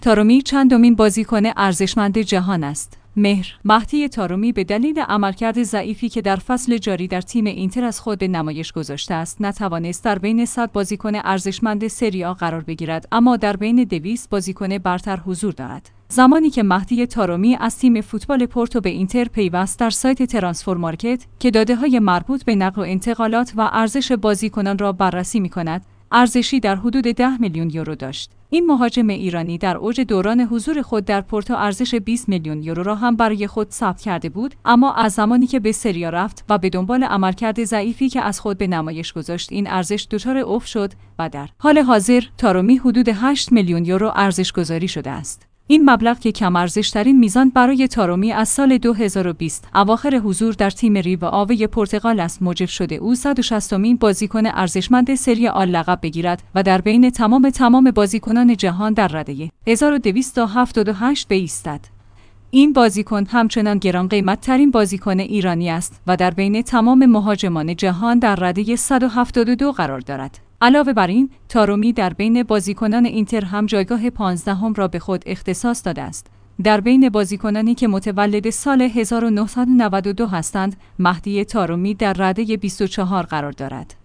تارومی چندمین بازیکن ارزشمند جهان است؟ مهدی طارمی به دلیل عملکرد ضعیفی که در فصل جاری در تیم اینتر از خود به نمایش گذاشته است، نتوانست در بین 100 بازیکن ارزشمند سری آ قرار بگیرد، اما در بین 200 بازیکن برتر حضور دارد. زمانی که مهدی طارمی از تیم فوتبال پورتو به اینتر پیوست، در سایت ترانسفر مارکت که داده‌های مربوط به نقل و انتقالات و ارزش بازیکنان را بررسی می‌کند، ارزشی در حدود 10 میلیون یورو داشت. این مهاجم ایرانی در اوج دوران حضور خود در پورتو ارزش 20 میلیون یورو را هم برای خود ثبت کرده بود، اما از زمانی که به سری آ رفت و به دنبال عملکرد ضعیفی که از خود به نمایش گذاشت، این ارزش دچار افت شد و در حال حاضر طارمی حدود 8 میلیون یورو ارزش گذاری شده است. این مبلغ که کم ارزش‌ترین میزان برای طارمی از سال 2020 اواخر حضور در تیم ریو آوه پرتغال است، موجب شده او 160مین بازیکن ارزشمند سری آ لقب بگیرد و در بین تمام بازیکنان جهان در رده 1278 بایستد. این بازیکن همچنان گران قیمت ترین بازیکن ایرانی است و در بین تمام مهاجمان جهان در رده 172 قرار دارد. علاوه بر این، طارمی در بین بازیکنان اینتر هم جایگاه 15 را به خود اختصاص داده است. در بین بازیکنانی که متولد سال 1992 هستند، مهدی طارمی در رده 24 قرار دارد.